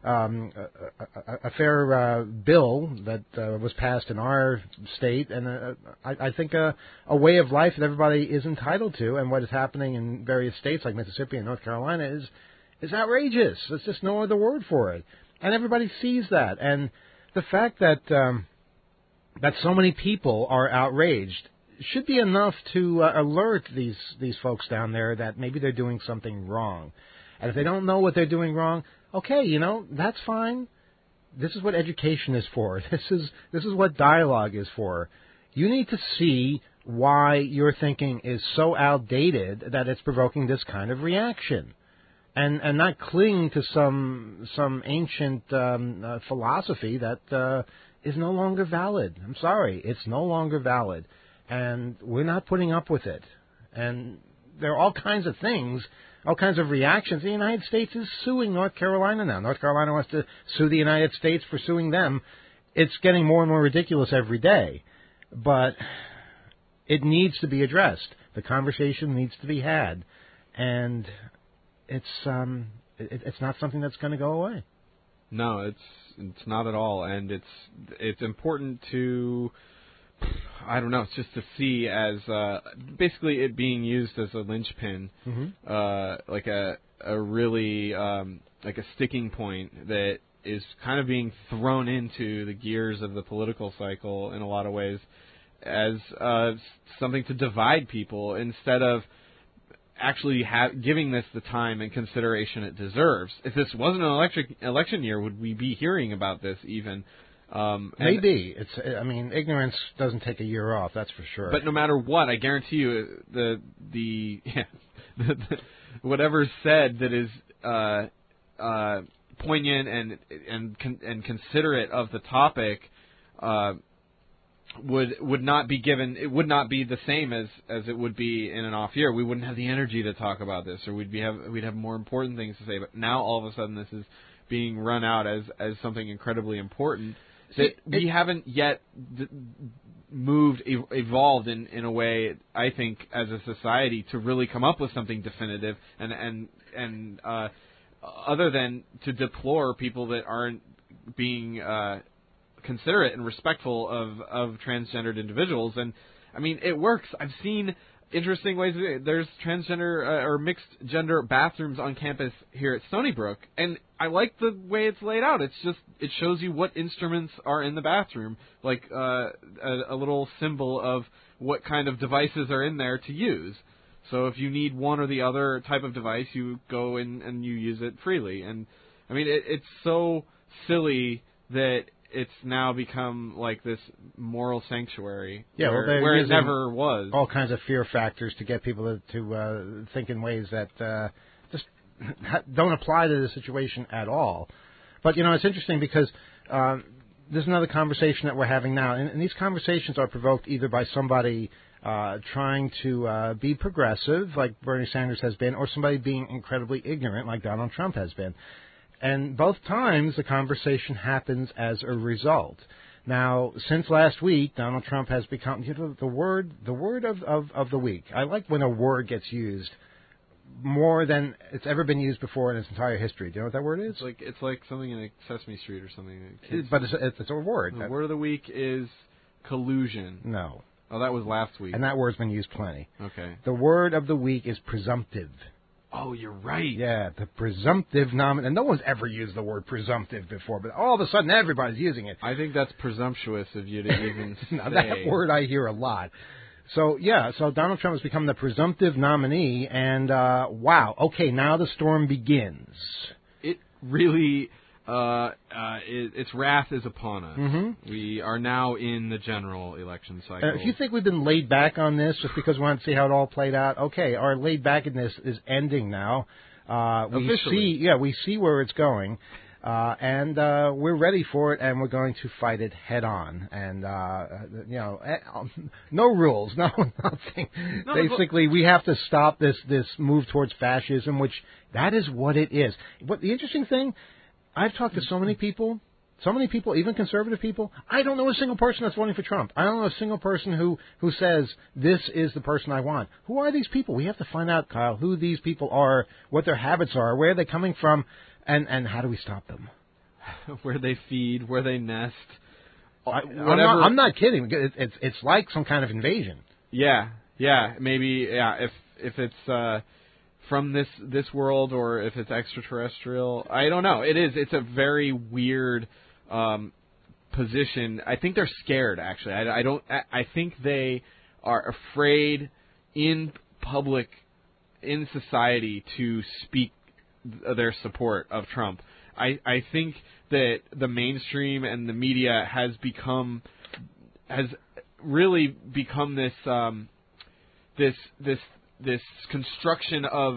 bill that was passed in our state, and I think a way of life that everybody is entitled to. And what is happening in various states like Mississippi and North Carolina is outrageous. There's just no other word for it, and everybody sees that. And the fact that so many people are outraged should be enough to alert these folks down there that maybe they're doing something wrong. And if they don't know what they're doing wrong, okay, that's fine. This is what education is for. This is what dialogue is for. You need to see why your thinking is so outdated that it's provoking this kind of reaction. And not cling to some ancient philosophy that is no longer valid. I'm sorry, it's no longer valid. And we're not putting up with it. And there are all kinds of things, all kinds of reactions. The United States is suing North Carolina now. North Carolina wants to sue the United States for suing them. It's getting more and more ridiculous every day. But it needs to be addressed. The conversation needs to be had. And it's not something that's going to go away. No, it's not at all, and it's important to, I don't know, it's just to see as basically it being used as a linchpin, like a really like a sticking point that is kind of being thrown into the gears of the political cycle in a lot of ways as something to divide people instead of actually giving this the time and consideration it deserves. If this wasn't an election year, would we be hearing about this even? Maybe I mean, ignorance doesn't take a year off. That's for sure. But no matter what, I guarantee you, whatever's said that is poignant and considerate of the topic would not be given. It would not be the same as it would be in an off year. We wouldn't have the energy to talk about this, or we'd have more important things to say. But now all of a sudden, this is being run out as something incredibly important that we haven't yet evolved in a way, I think, as a society to really come up with something definitive and other than to deplore people that aren't being considerate and respectful of transgendered individuals. And I mean, it works. I've seen interesting ways. There's transgender or mixed gender bathrooms on campus here at Stony Brook, and I like the way it's laid out. It shows you what instruments are in the bathroom, like a little symbol of what kind of devices are in there to use. So if you need one or the other type of device, you go in and you use it freely. And I mean, it's so silly that it's now become like this moral sanctuary where it never was. All kinds of fear factors to get people to think in ways that just don't apply to the situation at all. But, you know, it's interesting because there's another conversation that we're having now, and these conversations are provoked either by somebody trying to be progressive, like Bernie Sanders has been, or somebody being incredibly ignorant, like Donald Trump has been. And both times the conversation happens as a result. Now, since last week, Donald Trump has become the word of the week. I like when a word gets used more than it's ever been used before in its entire history. Do you know what that word is? It's like something in Sesame Street or something. But it's a word. The word of the week is collusion. No. Oh, that was last week. And that word's been used plenty. Okay. The word of the week is presumptive. Oh, you're right. Yeah, the presumptive nominative. And no one's ever used the word presumptive before, but all of a sudden everybody's using it. I think that's presumptuous of you to even now, say. That word I hear a lot. So, yeah, Donald Trump has become the presumptive nominee, and wow, okay, now the storm begins. It really, its wrath is upon us. Mm-hmm. We are now in the general election cycle. If you think we've been laid back on this just because we want to see how it all played out, okay, our laid backness is ending now. We see where it's going. And we're ready for it, and we're going to fight it head on. And, no rules, no nothing. No, Basically, we have to stop this move towards fascism, which that is what it is. But the interesting thing, I've talked to so many people, even conservative people. I don't know a single person that's voting for Trump. I don't know a single person who says, this is the person I want. Who are these people? We have to find out, Kyle, who these people are, what their habits are, where they're coming from, and how do we stop them? Where they feed, where they nest. I'm not kidding. It's like some kind of invasion. Yeah, maybe. Yeah, if it's from this world or if it's extraterrestrial, I don't know. It's a very weird position. I think they're scared. Actually, I think they are afraid in public, in society, to speak their support of Trump. I think that the mainstream and the media has really become this construction of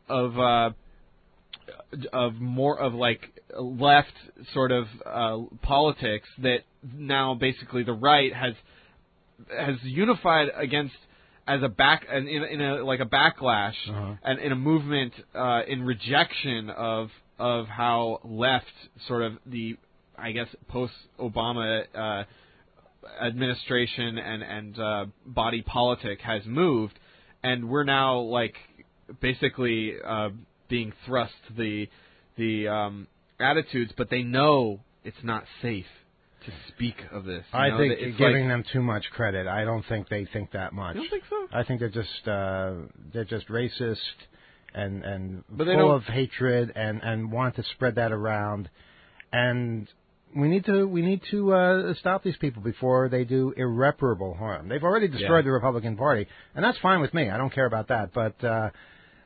more of like left sort of politics that now basically the right has unified against as a in a backlash and in a movement in rejection of how left sort of the post Obama administration and body politic has moved, and we're now like basically being thrust the attitudes, but they know it's not safe to speak of this. I think it's giving them too much credit. I don't think they think that much. You don't think so? I think they're just racist and full of hatred and want to spread that around. And we need to stop these people before they do irreparable harm. They've already destroyed the Republican Party, and that's fine with me. I don't care about that. But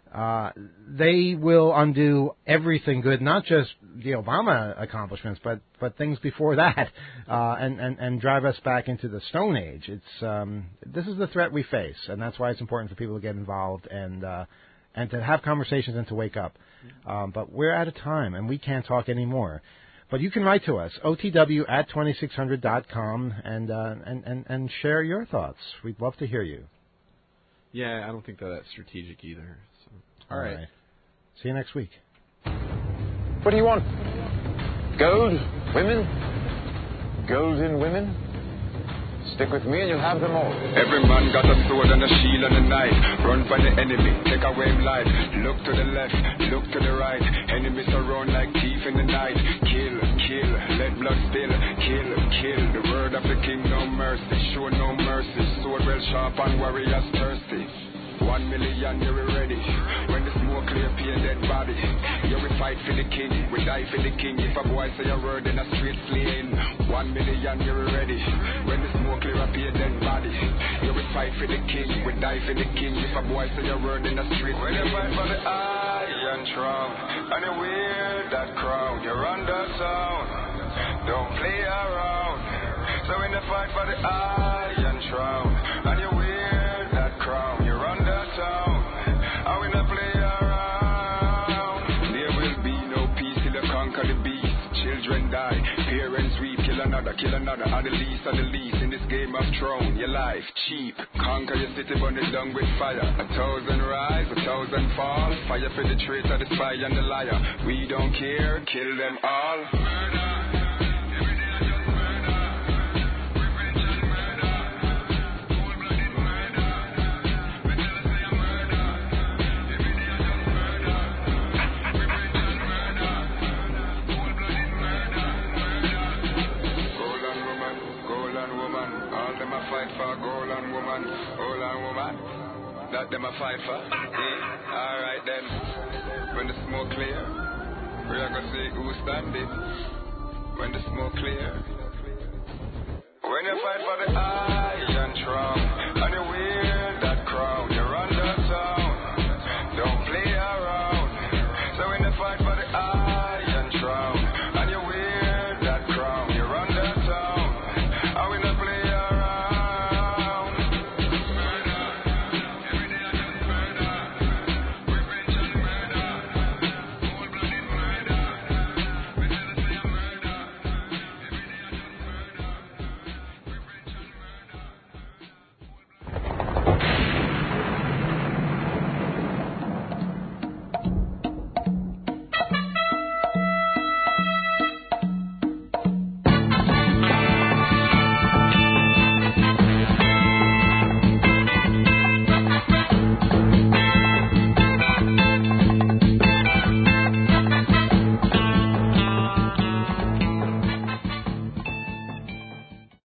they will undo everything good, not just the Obama accomplishments, but things before that, and drive us back into the Stone Age. This is the threat we face, and that's why it's important for people to get involved and to have conversations and to wake up. But we're out of time, and we can't talk anymore. But you can write to us, otw@2600.com, and share your thoughts. We'd love to hear you. Yeah, I don't think that's strategic either. So. All right. See you next week. What do you want? Gold? Women? Golden women? Stick with me and you'll have them all. Every man got a sword and a shield and a knife. Run from the enemy, take away life. Look to the left, look to the right. Enemies surround like thief in the night. Kill, kill, let blood spill. Kill, kill, the word of the king, no mercy. Show no mercy, sword well sharp and warriors thirsty. 1 million, you're ready. When the smoke clear, pay a dead body. You will fight for the king, we die for the king. If a boy say a word, then a straight slaying. 1 million, you're ready. When the smoke clear, pay a dead body. You will fight for the king, we die for the king. If a boy say a word, then a straight slaying. When you fight for the iron throne, and you wear that crown, you're under sound. Don't play around. So when you fight for the iron throne, and you wear that crown, you're under town. I will not play around. There will be no peace till you conquer the beast. Children die, parents weep, kill another, are the least in this game of throne. Your life cheap, conquer your city, burn it down with fire. 1,000 rise, 1,000 fall. Fire for the traitor, the spy and the liar. We don't care, kill them all. Fight for gold and woman, that them a fight for. Alright then, when the smoke clear, we are gonna see who standing. When the smoke clear, when you fight for the iron throne,